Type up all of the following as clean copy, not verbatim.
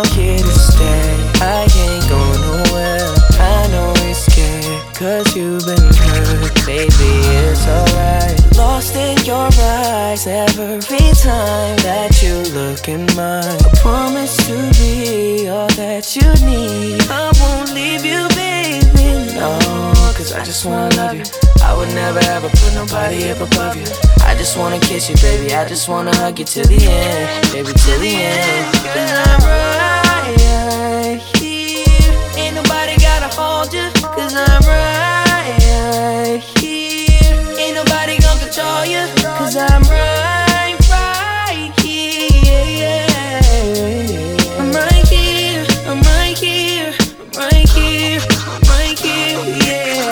here to stay. I ain't going nowhere. I know you're scared, cause you've been hurt. Baby, it's alright. Lost in your eyes every time that you look in mine. I promise to be all that you need. I won't leave you, baby, no, cause I just wanna love you. I would never ever put nobody up above you. I just wanna kiss you, baby, I just wanna hug you till the end. Baby, till the end. Cause I'm right here. Ain't nobody gotta hold you, cause I'm right here. Ain't nobody gonna control you, cause I'm right here. I'm right here, I'm right here, I'm right here, I'm right here, yeah.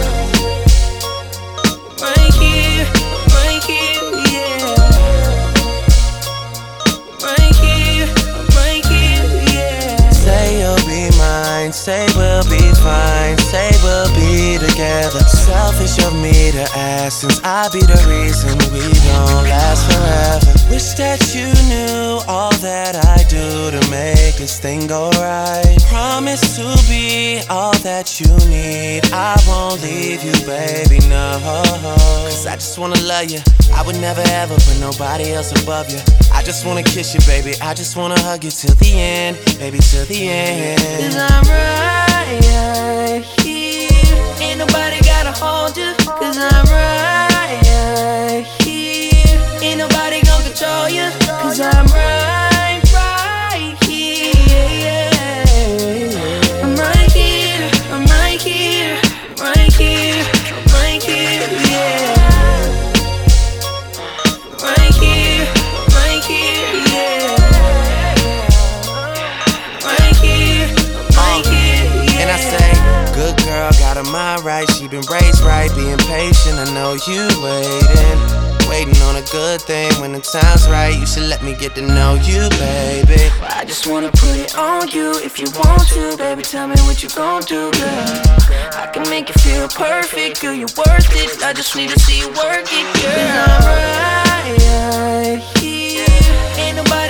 Right here, right here, yeah. Right here, right here, yeah. Say you'll be mine, say we'll be fine, say we'll be together. Selfish of me to ask, since I be the reason we don't last forever. Wish that you knew all that I do to make this thing go right. Promise to be all that you need. I won't leave you, baby, no. Cause I just wanna love you. I would never ever put nobody else above you. I just wanna kiss you, baby, I just wanna hug you till the end, baby, till the end. Cause I'm right here. Ain't nobody gotta hold you, cause I'm right here. Ain't nobody gonna control you, cause I'm right here. I'm right here, I'm right here, I'm right here, I'm right here, yeah. Right here, right here, yeah. Right here, right here, yeah. And I say, good girl, got her mind right, she been raised right, being patient, I know you waiting on a good thing. When the time's right, you should let me get to know you, baby. I just wanna put it on you, if you want to, baby, tell me what you gon' do, girl. I can make you feel perfect, girl, you're worth it. I just need to see you work it, girl. 'Cause I'm right here. Ain't nobody